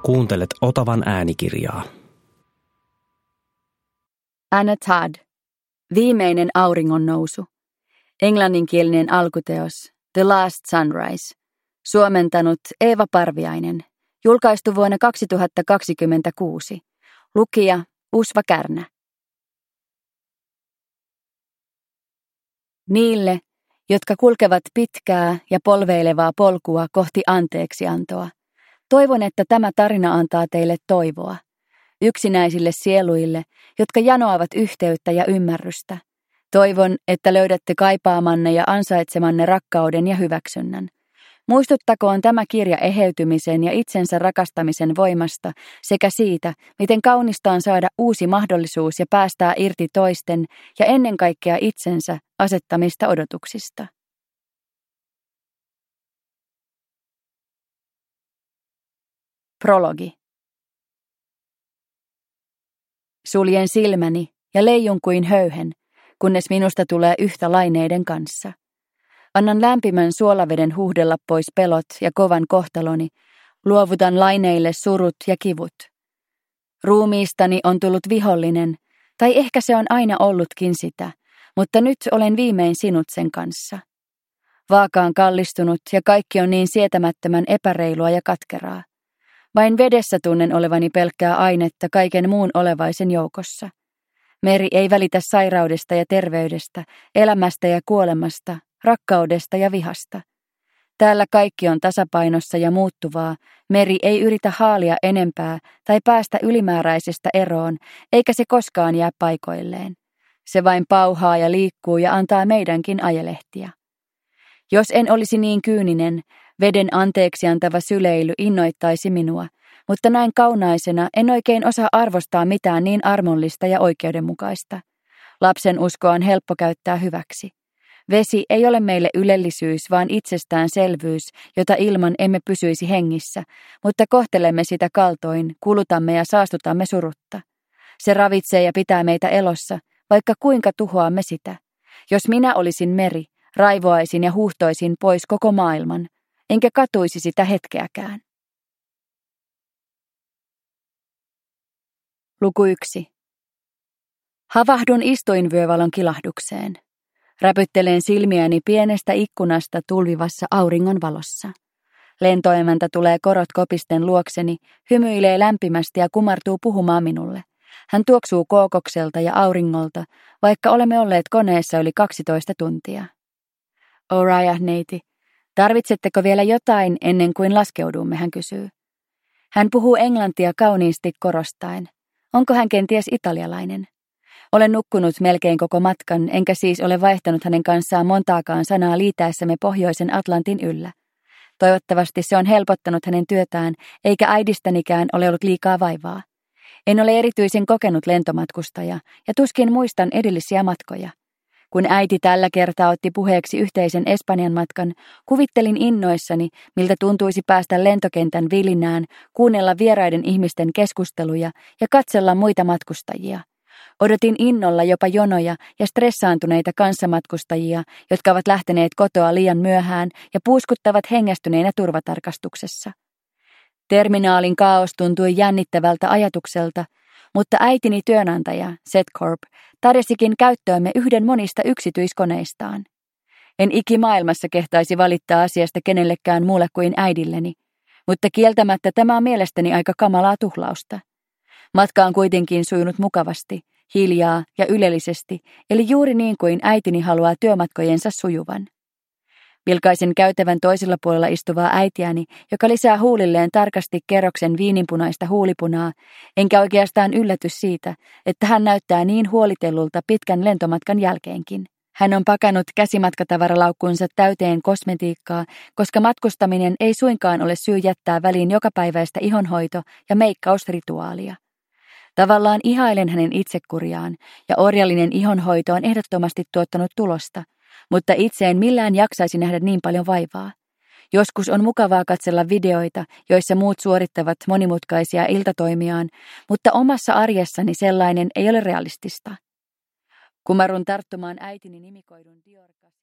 Kuuntelet Otavan äänikirjaa. Anna Todd. Viimeinen auringonnousu. Englanninkielinen alkuteos The Last Sunrise. Suomentanut Eeva Parviainen. Julkaistu vuonna 2026. Lukija Usva Kärnä. Niille, jotka kulkevat pitkää ja polveilevaa polkua kohti anteeksiantoa, toivon, että tämä tarina antaa teille toivoa. Yksinäisille sieluille, jotka janoavat yhteyttä ja ymmärrystä. Toivon, että löydätte kaipaamanne ja ansaitsemanne rakkauden ja hyväksynnän. Muistuttakoon tämä kirja eheytymisen ja itsensä rakastamisen voimasta sekä siitä, miten kaunista on saada uusi mahdollisuus ja päästää irti toisten ja ennen kaikkea itsensä asettamista odotuksista. Prologi. Suljen silmäni ja leijun kuin höyhen, kunnes minusta tulee yhtä laineiden kanssa. Annan lämpimän suolaveden huuhdella pois pelot ja kovan kohtaloni, luovutan laineille surut ja kivut. Ruumiistani on tullut vihollinen, tai ehkä se on aina ollutkin sitä, mutta nyt olen viimein sinut sen kanssa. Vaaka on kallistunut ja kaikki on niin sietämättömän epäreilua ja katkeraa. Vain vedessä tunnen olevani pelkkää ainetta kaiken muun olevaisen joukossa. Meri ei välitä sairaudesta ja terveydestä, elämästä ja kuolemasta, rakkaudesta ja vihasta. Täällä kaikki on tasapainossa ja muuttuvaa, meri ei yritä haalia enempää tai päästä ylimääräisestä eroon, eikä se koskaan jää paikoilleen. Se vain pauhaa ja liikkuu ja antaa meidänkin ajelehtiä. Jos en olisi niin kyyninen, veden anteeksiantava syleily innoittaisi minua, mutta näin kaunaisena en oikein osaa arvostaa mitään niin armollista ja oikeudenmukaista. Lapsen uskoa on helppo käyttää hyväksi. Vesi ei ole meille ylellisyys, vaan itsestäänselvyys, jota ilman emme pysyisi hengissä, mutta kohtelemme sitä kaltoin, kulutamme ja saastutamme surutta. Se ravitsee ja pitää meitä elossa, vaikka kuinka tuhoamme sitä. Jos minä olisin meri, raivoaisin ja huuhtoisin pois koko maailman, enkä katuisi sitä hetkeäkään. Luku 1. Havahdun istuinvyövalon kilahdukseen. Räpyttelen silmiäni pienestä ikkunasta tulvivassa auringon valossa. Lentoemäntä tulee korot kopisten luokseni, hymyilee lämpimästi ja kumartuu puhumaan minulle. Hän tuoksuu kookokselta ja auringolta, vaikka olemme olleet koneessa yli 12 tuntia. Oriah, neiti, tarvitsetteko vielä jotain ennen kuin laskeudumme, hän kysyy. Hän puhuu englantia kauniisti korostaen. Onko hän kenties italialainen? Olen nukkunut melkein koko matkan, enkä siis ole vaihtanut hänen kanssaan montaakaan sanaa liitäessämme pohjoisen Atlantin yllä. Toivottavasti se on helpottanut hänen työtään, eikä äidistänikään ole ollut liikaa vaivaa. En ole erityisen kokenut lentomatkustaja, ja tuskin muistan edellisiä matkoja. Kun äiti tällä kertaa otti puheeksi yhteisen Espanjan matkan, kuvittelin innoissani, miltä tuntuisi päästä lentokentän vilinään, kuunnella vieraiden ihmisten keskusteluja ja katsella muita matkustajia. Odotin innolla jopa jonoja ja stressaantuneita kanssamatkustajia, jotka ovat lähteneet kotoa liian myöhään ja puuskuttavat hengästyneinä turvatarkastuksessa. Terminaalin kaos tuntui jännittävältä ajatukselta, mutta äitini työnantaja, Setcorp, tarjosikin käyttöömme yhden monista yksityiskoneistaan. En ikimaailmassa kehtaisi valittaa asiasta kenellekään muulle kuin äidilleni, mutta kieltämättä tämä on mielestäni aika kamalaa tuhlausta. Matka on kuitenkin sujunut mukavasti, hiljaa ja ylellisesti, eli juuri niin kuin äitini haluaa työmatkojensa sujuvan. Vilkaisen käytävän toisella puolella istuvaa äitiäni, joka lisää huulilleen tarkasti kerroksen viininpunaista huulipunaa, enkä oikeastaan ylläty siitä, että hän näyttää niin huolitellulta pitkän lentomatkan jälkeenkin. Hän on pakannut käsimatkatavaralaukkuunsa täyteen kosmetiikkaa, koska matkustaminen ei suinkaan ole syy jättää väliin jokapäiväistä ihonhoito- ja meikkausrituaalia. Tavallaan ihailen hänen itsekuriaan, ja orjallinen ihonhoito on ehdottomasti tuottanut tulosta, mutta itse en millään jaksaisi nähdä niin paljon vaivaa. Joskus on mukavaa katsella videoita, joissa muut suorittavat monimutkaisia iltatoimiaan, mutta omassa arjessani sellainen ei ole realistista. Kumarrun tarttumaan äitini nimikoidun Dior